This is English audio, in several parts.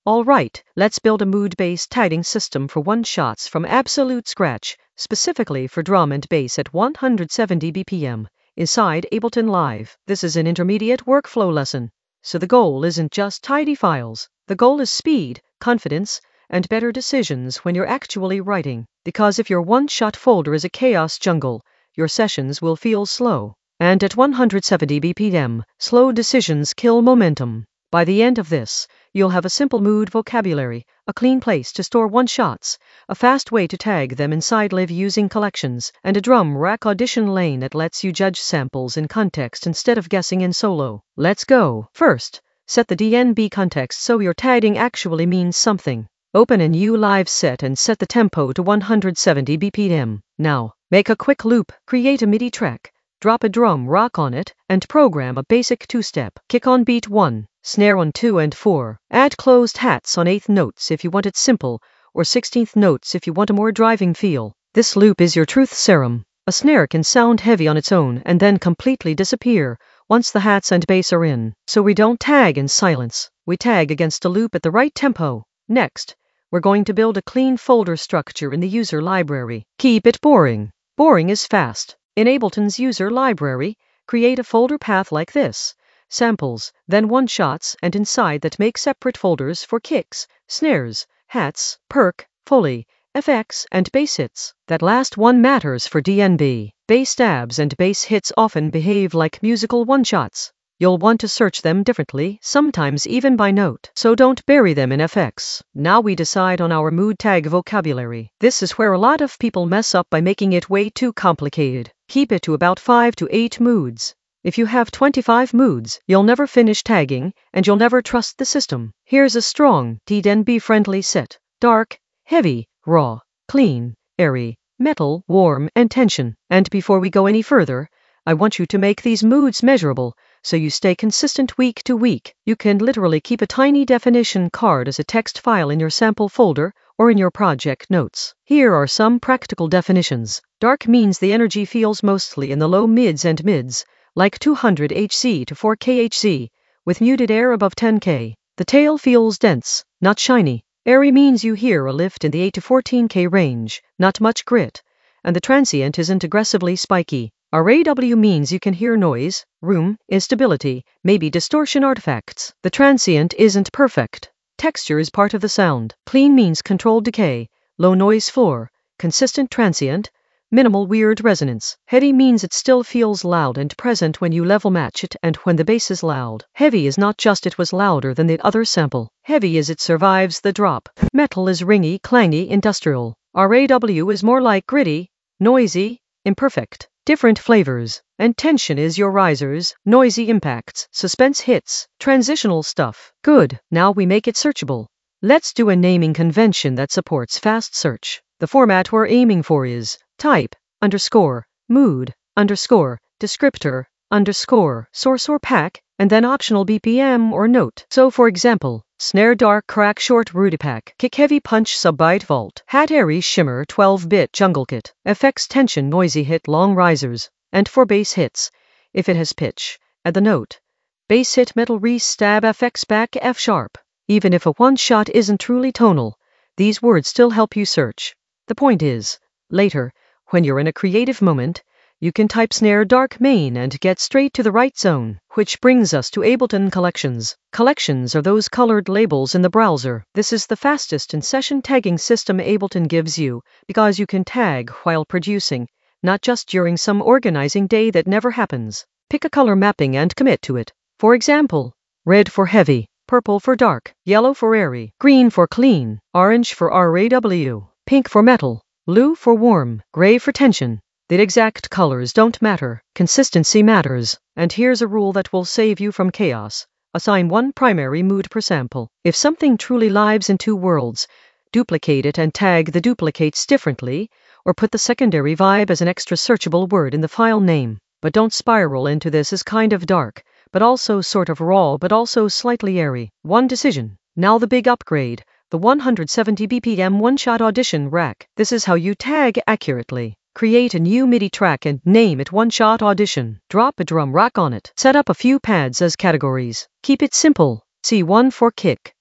Alright, let's build a mood-based tagging system for one-shots from absolute scratch, specifically for drum and bass at 170 BPM, inside Ableton Live. This is an intermediate workflow lesson, so the goal isn't just tidy files. The goal is speed, confidence, and better decisions when you're actually writing. Because if your one-shot folder is a chaos jungle, your sessions will feel slow. And at 170 BPM, slow decisions kill momentum. By the end of this, you'll have a simple mood vocabulary, a clean place to store one-shots, a fast way to tag them inside Live using collections, and a drum rack audition lane that lets you judge samples in context instead of guessing in solo. Let's go. First, set the DNB context so your tagging actually means something. Open a new live set and set the tempo to 170 BPM. Now, make a quick loop, create a MIDI track, drop a drum rock on it, and program a basic two-step. Kick on beat 1, snare on 2 and 4. Add closed hats on 8th notes if you want it simple, or 16th notes if you want a more driving feel. This loop is your truth serum. A snare can sound heavy on its own and then completely disappear once the hats and bass are in. So we don't tag in silence. We tag against a loop at the right tempo. Next, we're going to build a clean folder structure in the user library. Keep it boring. Boring is fast. In Ableton's user library, create a folder path like this. Samples, then one-shots, and inside that make separate folders for kicks, snares, hats, perk, foley, FX, and bass hits. That last one matters for DNB. Bass stabs and bass hits often behave like musical one-shots. You'll want to search them differently, sometimes even by note, so don't bury them in FX. Now we decide on our mood tag vocabulary. This is where a lot of people mess up by making it way too complicated. Keep it to about 5 to 8 moods. If you have 25 moods, you'll never finish tagging, and you'll never trust the system. Here's a strong, DNB-friendly set. Dark, heavy, raw, clean, airy, metal, warm, and tension. And before we go any further, I want you to make these moods measurable, so you stay consistent week to week. You can literally keep a tiny definition card as a text file in your sample folder or in your project notes. Here are some practical definitions. Dark means the energy feels mostly in the low mids and mids, like 200 Hz to 4K Hz, with muted air above 10K. The tail feels dense, not shiny. Airy means you hear a lift in the 8 to 14K range, not much grit, and the transient isn't aggressively spiky. RAW means you can hear noise, room, instability, maybe distortion artifacts. The transient isn't perfect. Texture is part of the sound. Clean means controlled decay, low noise floor, consistent transient, minimal weird resonance. Heady means it still feels loud and present when you level match it and when the bass is loud. Heavy is not just it was louder than the other sample. Heavy is it survives the drop. Metal is ringy, clangy, industrial. RAW is more like gritty, noisy, imperfect. Different flavors. And tension is your risers, noisy impacts, suspense hits, transitional stuff. Good. Now we make it searchable. Let's do a naming convention that supports fast search. The format we're aiming for is type, _ mood, _ descriptor, _ source or pack, and then optional BPM or note. So for example, snare dark crack short rudipack, kick heavy punch sub-byte vault, hat airy shimmer 12-bit jungle kit, FX tension noisy hit long risers. And for bass hits, if it has pitch, add the note. Bass hit metal re-stab FX back F sharp. Even if a one-shot isn't truly tonal, these words still help you search. The point is, later, when you're in a creative moment, you can type snare dark main and get straight to the right zone. Which brings us to Ableton Collections. Collections are those colored labels in the browser. This is the fastest in-session tagging system Ableton gives you, because you can tag while producing, not just during some organizing day that never happens. Pick a color mapping and commit to it. For example, red for heavy, purple for dark, yellow for airy, green for clean, orange for RAW, pink for metal, blue for warm, gray for tension. The exact colors don't matter, consistency matters. And here's a rule that will save you from chaos. Assign one primary mood per sample. If something truly lives in two worlds, duplicate it and tag the duplicates differently, or put the secondary vibe as an extra searchable word in the file name. But don't spiral into this as kind of dark, but also sort of raw, but also slightly airy. One decision. Now the big upgrade, the 170 BPM one-shot audition rack. This is how you tag accurately. Create a new MIDI track and name it One-Shot Audition. Drop a drum rack on it. Set up a few pads as categories. Keep it simple. C1 for kick,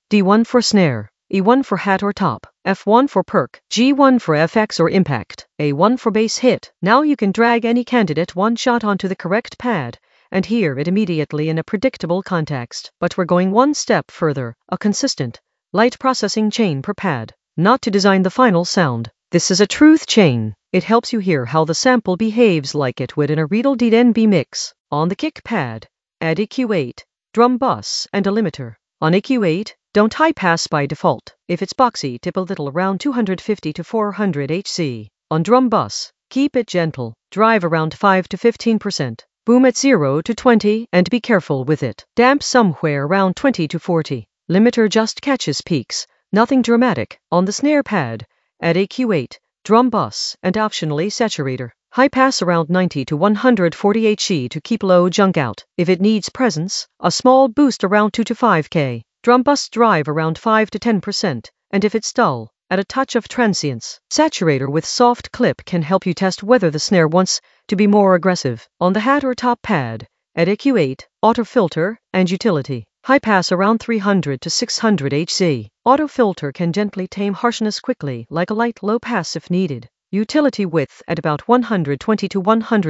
D1 for snare, E1 for hat or top, F1 for perk, G1 for FX or impact, A1 for bass hit. Now you can drag any candidate one shot onto the correct pad and hear it immediately in a predictable context. But we're going one step further, a consistent, light processing chain per pad, not to design the final sound. This is a truth chain. It helps you hear how the sample behaves like it would in a Riedel DNB mix. On the kick pad, add EQ8, drum bus, and a limiter. On EQ8, don't high pass by default. If it's boxy, tip a little around 250 to 400 Hz. On drum bus, keep it gentle, drive around 5 to 15%. Boom at 0 to 20 and be careful with it. Damp somewhere around 20 to 40. Limiter just catches peaks, nothing dramatic. On the snare pad, add EQ8, drum bus, and optionally saturator. High pass around 90 to 140 Hz to keep low junk out. If it needs presence, a small boost around 2 to 5K. Drum bus drive around 5 to 10%, and if it's dull, add a touch of transience. Saturator with soft clip can help you test whether the snare wants to be more aggressive. On the hat or top pad, add EQ8, auto filter, and utility. High pass around 300 to 600 Hz. Auto filter can gently tame harshness quickly, like a light low pass if needed. Utility width at about 120 to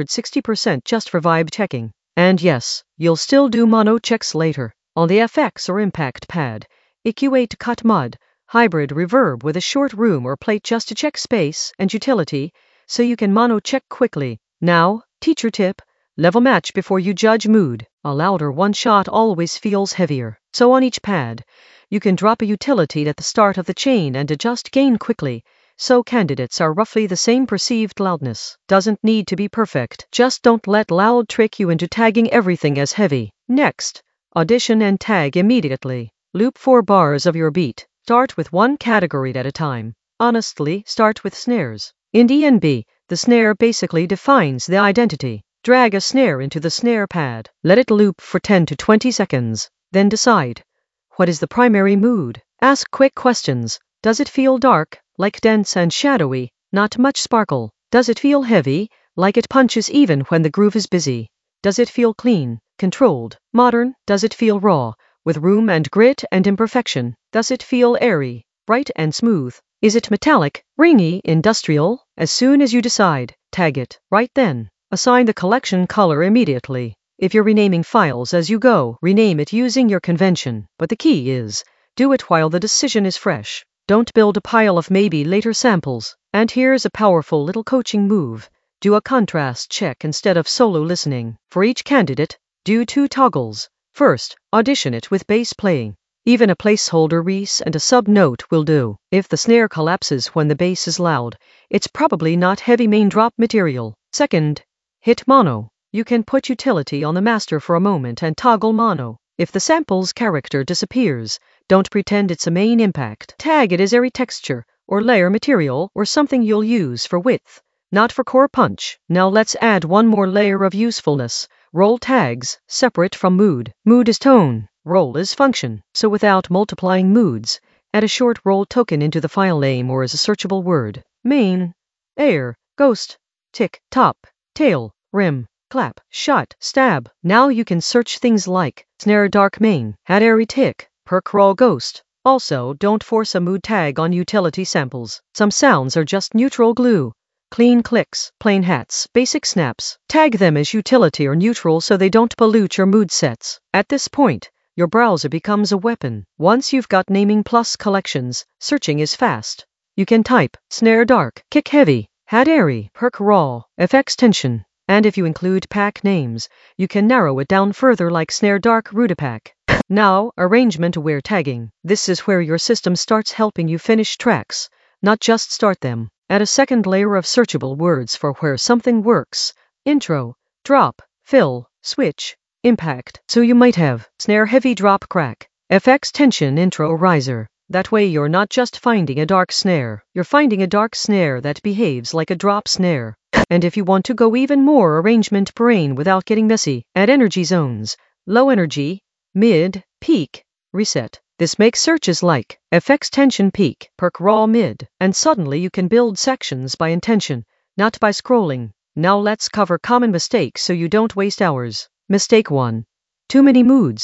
160% just for vibe checking. And yes, you'll still do mono checks later. On the FX or impact pad, EQ8 cut mud, hybrid reverb with a short room or plate just to check space and utility, so you can mono check quickly. Now, teacher tip, level match before you judge mood. A louder one shot always feels heavier. So on each pad, you can drop a utility at the start of the chain and adjust gain quickly, so candidates are roughly the same perceived loudness. Doesn't need to be perfect, just don't let loud trick you into tagging everything as heavy. Next, audition and tag immediately. Loop 4 bars of your beat. Start with one category at a time. Honestly, start with snares. In DNB, the snare basically defines the identity. Drag a snare into the snare pad. Let it loop for 10 to 20 seconds. Then decide. What is the primary mood? Ask quick questions. Does it feel dark, like dense and shadowy, not much sparkle? Does it feel heavy, like it punches even when the groove is busy? Does it feel clean, controlled, modern? Does it feel raw, with room and grit and imperfection? Does it feel airy, bright and smooth? Is it metallic, ringy, industrial? As soon as you decide, tag it. Right then. Assign the collection color immediately. If you're renaming files as you go, rename it using your convention. But the key is, do it while the decision is fresh. Don't build a pile of maybe later samples. And here's a powerful little coaching move. Do a contrast check instead of solo listening. For each candidate, do 2 toggles. First, audition it with bass playing. Even a placeholder res and a sub-note will do. If the snare collapses when the bass is loud, it's probably not heavy main drop material. Second, hit mono. You can put utility on the master for a moment and toggle mono. If the sample's character disappears, don't pretend it's a main impact. Tag it as airy texture, or layer material, or something you'll use for width, not for core punch. Now let's add one more layer of usefulness. Roll tags, separate from mood. Mood is tone, roll is function. So without multiplying moods, add a short roll token into the file name or as a searchable word. Main, air, ghost, tick, top, tail, rim, clap, shot, stab. Now you can search things like snare dark main, hat airy tick, perk raw ghost. Also, don't force a mood tag on utility samples. Some sounds are just neutral glue. Clean clicks, plain hats, basic snaps. Tag them as utility or neutral so they don't pollute your mood sets. At this point, your browser becomes a weapon. Once you've got naming plus collections, searching is fast. You can type snare dark, kick heavy, hat airy, perk raw, FX tension. And if you include pack names, you can narrow it down further like snare dark Rudipack. Now, arrangement-aware tagging. This is where your system starts helping you finish tracks, not just start them. Add a second layer of searchable words for where something works. Intro, drop, fill, switch, impact. So you might have snare heavy drop crack, FX tension intro riser. That way you're not just finding a dark snare, you're finding a dark snare that behaves like a drop snare. And if you want to go even more arrangement brain without getting messy, add energy zones, low energy, mid, peak, reset. This makes searches like FX tension peak, perk raw mid, and suddenly you can build sections by intention, not by scrolling. Now let's cover common mistakes so you don't waste hours. Mistake 1. Too many moods.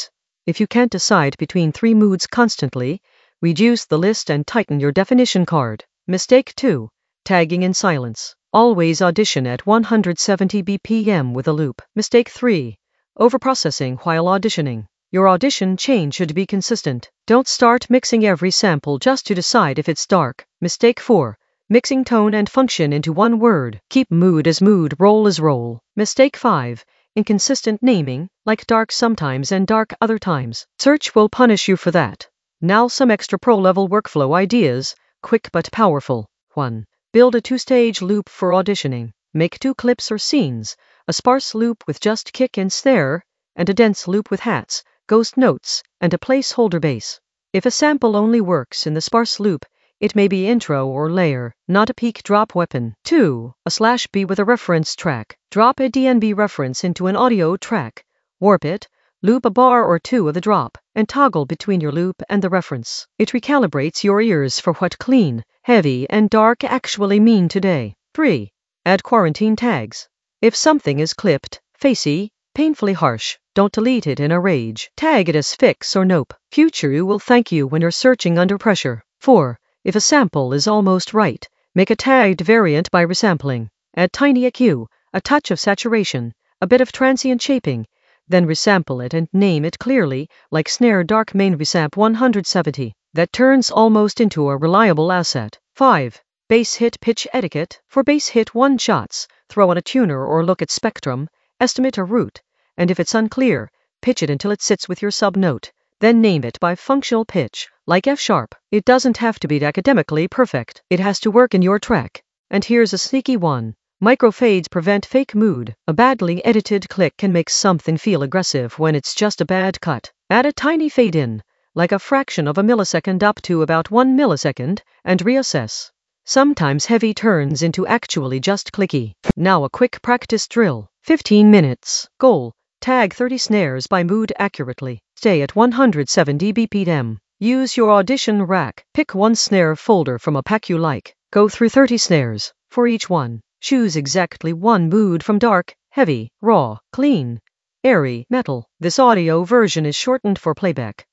If you can't decide between 3 moods constantly, reduce the list and tighten your definition card. Mistake 2. Tagging in silence. Always audition at 170 BPM with a loop. Mistake 3. Overprocessing while auditioning. Your audition chain should be consistent. Don't start mixing every sample just to decide if it's dark. Mistake 4. Mixing tone and function into one word. Keep mood as mood, roll as roll. Mistake 5. Inconsistent naming, like dark sometimes and dark other times. Search will punish you for that. Now some extra pro-level workflow ideas, quick but powerful. 1. Build a 2-stage loop for auditioning. Make 2 clips or scenes, a sparse loop with just kick and snare, and a dense loop with hats, ghost notes, and a placeholder bass. If a sample only works in the sparse loop, it may be intro or layer, not a peak drop weapon. 2. A /B with a reference track. Drop a DNB reference into an audio track. Warp it, loop a bar or 2 of the drop, and toggle between your loop and the reference. It recalibrates your ears for what clean, heavy, and dark actually mean today. 3. Add quarantine tags. If something is clipped, facey, painfully harsh, don't delete it in a rage. Tag it as fix or nope. Future you will thank you when you're searching under pressure. 4. If a sample is almost right, make a tagged variant by resampling. Add tiny EQ, a touch of saturation, a bit of transient shaping, then resample it and name it clearly, like snare dark main resamp 170. That turns almost into a reliable asset. 5. Bass hit pitch etiquette. For bass hit one-shots, throw on a tuner or look at spectrum, estimate or root, and if it's unclear, pitch it until it sits with your sub-note. Then name it by functional pitch, like F-sharp. It doesn't have to be academically perfect. It has to work in your track. And here's a sneaky one. Microfades prevent fake mood. A badly edited click can make something feel aggressive when it's just a bad cut. Add a tiny fade in, like a fraction of a millisecond up to about 1 millisecond, and reassess. Sometimes heavy turns into actually just clicky. Now a quick practice drill. 15 minutes. Goal. Tag 30 snares by mood accurately. Stay at 170 BPM. Use your audition rack. Pick one snare folder from a pack you like. Go through 30 snares. For each one, choose exactly one mood from dark, heavy, raw, clean, airy, metal. This audio version is shortened for playback.